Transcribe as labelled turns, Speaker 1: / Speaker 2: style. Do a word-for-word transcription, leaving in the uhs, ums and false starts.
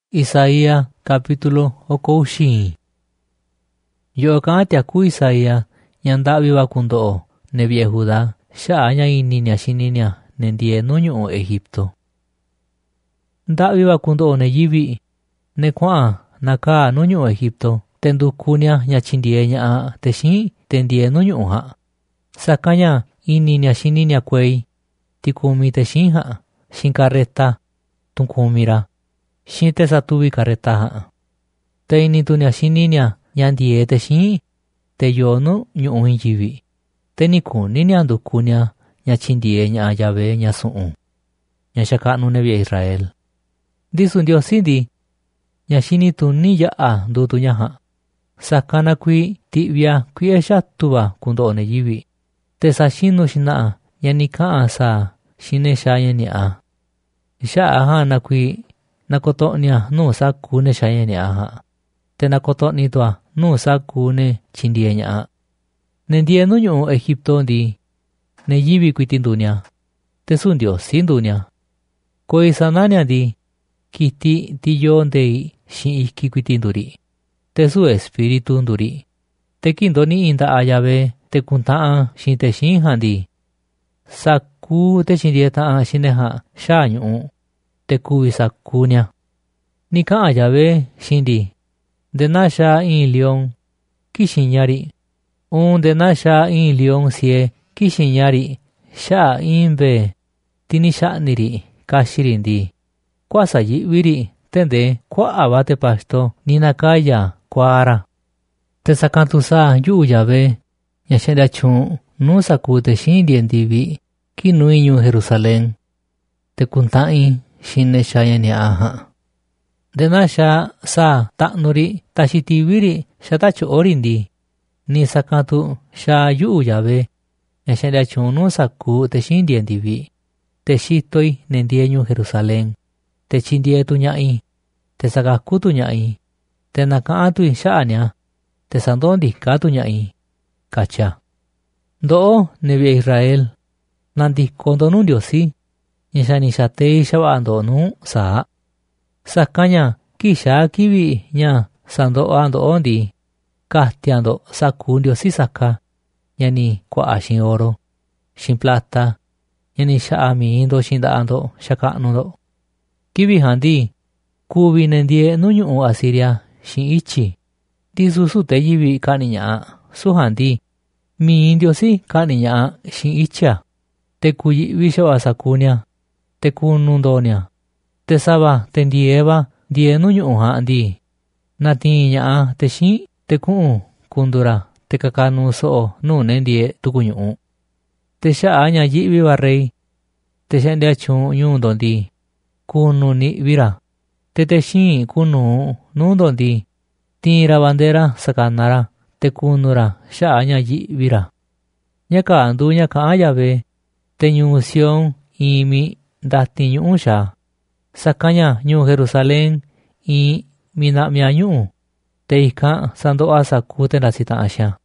Speaker 1: Isaías capítulo okouxi. Yo kan tiaku Isaías ñandavi va kundo'o ne vie'e Judá xa'a ña ini nia xini nia ne ndie nu ñu'u Egipto. Nda'vi va kundo'o ne yivi ne kua'an nakaa nu ñu'u Egipto te nduku nia ña tyindie ña'a texin te ndie nu ñu'u ja'a. Sakan ña ini nia xini nia kuei tikumi texin ja'a xin carreta tunkumira xin te satuvi carreta ja'a. Te ini tu nia xini nia ña ndie texin te yo nu ñu'u yivi. Te ni kuni nia nduku nia ña tyindie ña'a Yahvé ña su'un ña xaka'nu ne vie'e Israel. Ndisu Ndiosi ndi ña xini tuni ya'a ndutu ña ja'a. Sakan na kui ti'via kui'e xatuva kundo'o ne yivi. Te sa xinu xina'a ña ni ka'an sa xine xaña ni'a. Xa'a ja'a na kui nakoto'nia nuu saku ne xaña ni'a ja'a. Te nakoto'ni tua nuu saku ne tyindie ña'a. Ne ndie nu ñu'u Egipto ndi ne yivi kuiti ndunia. Te su Ndiosi ndunia. Ko isana nia ndi kiti tiyo ndei xin iki kuiti nduri. Te su espiritu nduri. Te kindoni inda'a Yahvé te kunta'an xin te xin ja'a ndi. Saku te tyindie ta'an xine ja'a xa'a ñu'u. Te kuvi saku nia. Ni ka'an Yahvé xin ndi. Ndena xa'a in león kixin ñari. Un ndena xa'a in león sie kixin ñari xa'a in mve tini xa'niri kaxiri ndi. Kuasa yi'viri tende kua'a va te pasto ni nakaya kuara. Te sakan tu sa yu'u Yahvé ña xe'ndia tyu'un nu saku te xin ndie ndivi ki nui ñuu Jerusalén. Te kunta'in xine xaña ni'a ja'a. Ndena xa sa ta'nuri taxi tiviri xata tyo'ori ndi. Ni sakan tu xa yu'u Yahvé ña xe'ndia tyu'un nu saku te xin ndie ndivi. Te xitoi ne ndie ñuu Jerusalén. Te tyindie tu ña'i. Te sakaku tu ña'i. Te naka'an tui xa'a nia. Te sando'o ndika tu ña'i. Katya. Ndo'o ne vie'e Israel. Nandiko ndo nu Ndiosi. Ña xa ni xatei xava'a ndo nu sa'a. Sakan ña kixa kivi ña sando'a ndo'o ndi. Katia ndo saku Ndiosi saka. Ña ni kua'a xin oro, xin plata. Ña ni xa'a mi ndo xin nda'a ndo xaka'nu ndo. Kivi ja'a ndi kuvi ne ndie nu ñu'u Asiria xin ichi. Ndisu su te yivi ka'ni ña'a su ja'a ndi. Mi Ndiosi ka'ni ña'a xin ichia. Te kuyi'vi xava'a saku nia. Te kunu ndo nia. Te sava te ndie va ndie nu ñu'u ja'a ndi. Natiin ña'a te xin te ku'un kundura te kakanu so'o nu ne ndie tuku ñu'u. Te xa'a ña yi'vi va rey. Te xe'ndia tyu'un ñuu ndo ndi. Kunu ni'vira. Te te xin kunu nu ndo ndi. Tiinra bandera sakanara te kunura xa'a ña yi'vira. Ña ka'andu ña ka'an Yahvé. Te ñuu Sión imi ndati ñu'u xa. Sakan ña ñuu Jerusalén in mina'mia ñu'u. Te ikan sando'a saku te ndasita'an xa.